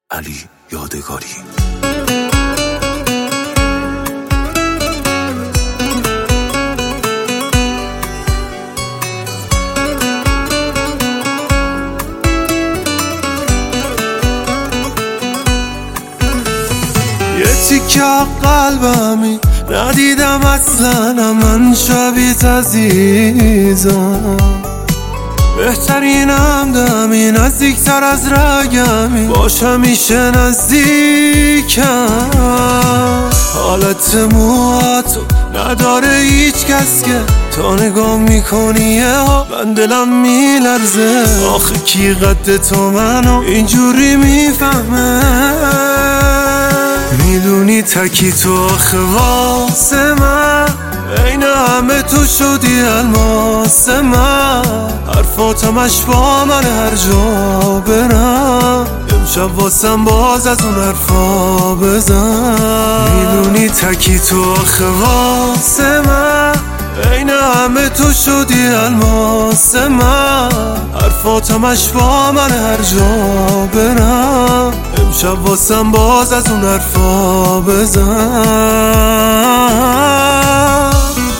علی یادگاری. یه تیکه قلبمی ندیدم اصلا، من شبیت عزیزم، بهترینم دمی نزدیکتر از رگمی، باش همیشه نزدیکم. حالت موهاتو نداره هیچ کس که تا نگاه میکنی من دلم میلرزه. آخه کی قد تو منو اینجوری میفهمه؟ میدونی تکی تو آخه واسه من این همه تو شدی الماس من، حرفاتم با من هر جا برم، امشب واسم باز از اون حرفا بزن. میدونی تکی تو آخه واسه من این همه تو شدی الماس من، حرفاتم با من هر جا برم، امشب واسم باز از اون حرفا بزن.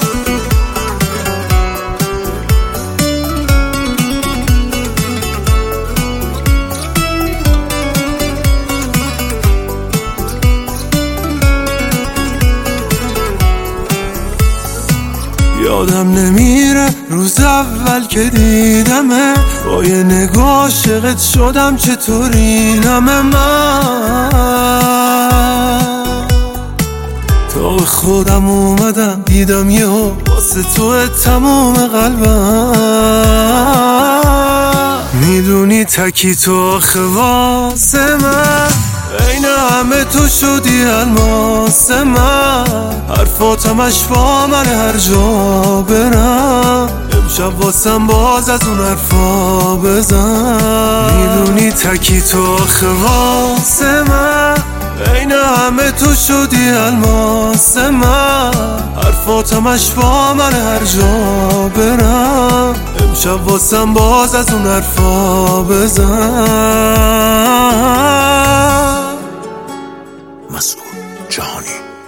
یادم نمیره روز اول که دیدمه، با یه نگاه عاشقت شدم چطوری نمه من. تا به خودم اومدم دیدم یه واسه تو تمام قلبم. میدونی تکی تو آخه واسه من این همه تو شدی الماس من، حرفاتم با من هر جا برم، امشب واسم باز از اون حرفا بزن. میدونی تکی تو آخه واسه من این همه تو شدی الماس من، حرفاتم با من هر جا برم، امشب واسم باز از اون حرفا بزن. مسئول جهانی.